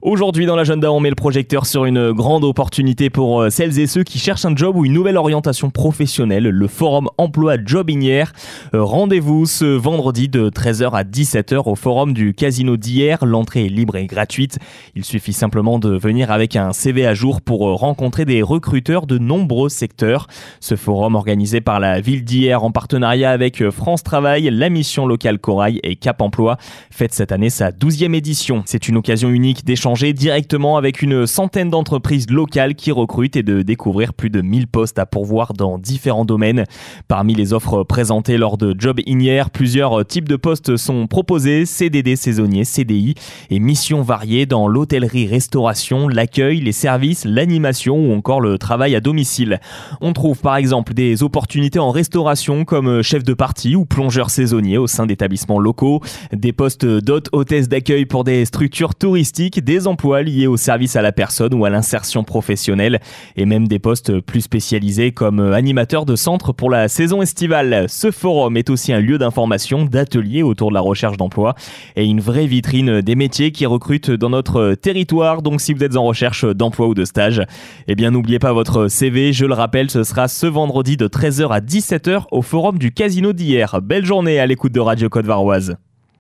Aujourd'hui dans l'agenda, on met le projecteur sur une grande opportunité pour celles et ceux qui cherchent un job ou une nouvelle orientation professionnelle, le forum emploi Job Hyères. Rendez-vous ce vendredi de 13h à 17h au forum du Casino d'Hyères. L'entrée est libre et gratuite. Il suffit simplement de venir avec un CV à jour pour rencontrer des recruteurs de nombreux secteurs. Ce forum organisé par la ville d'Hyères en partenariat avec France Travail, la mission locale Corail et Cap Emploi fête cette année sa 12e édition. C'est une occasion unique d'échanger directement avec une centaine d'entreprises locales qui recrutent et de découvrir plus de 1000 postes à pourvoir dans différents domaines. Parmi les offres présentées lors de Job Hyères, plusieurs types de postes sont proposés, CDD saisonnier, CDI et missions variées dans l'hôtellerie-restauration, l'accueil, les services, l'animation ou encore le travail à domicile. On trouve par exemple des opportunités en restauration comme chef de partie ou plongeur saisonnier au sein d'établissements locaux, des postes d'hôte, hôtesse d'accueil pour des structures touristiques, des emplois liés au service à la personne ou à l'insertion professionnelle et même des postes plus spécialisés comme animateur de centre pour la saison estivale. Ce forum est aussi un lieu d'information, d'ateliers autour de la recherche d'emploi et une vraie vitrine des métiers qui recrutent dans notre territoire. Donc si vous êtes en recherche d'emploi ou de stage, eh bien n'oubliez pas votre CV. Je le rappelle, ce sera ce vendredi de 13h à 17h au forum du Casino d'Hyères. Belle journée à l'écoute de Radio Côte-Varoise.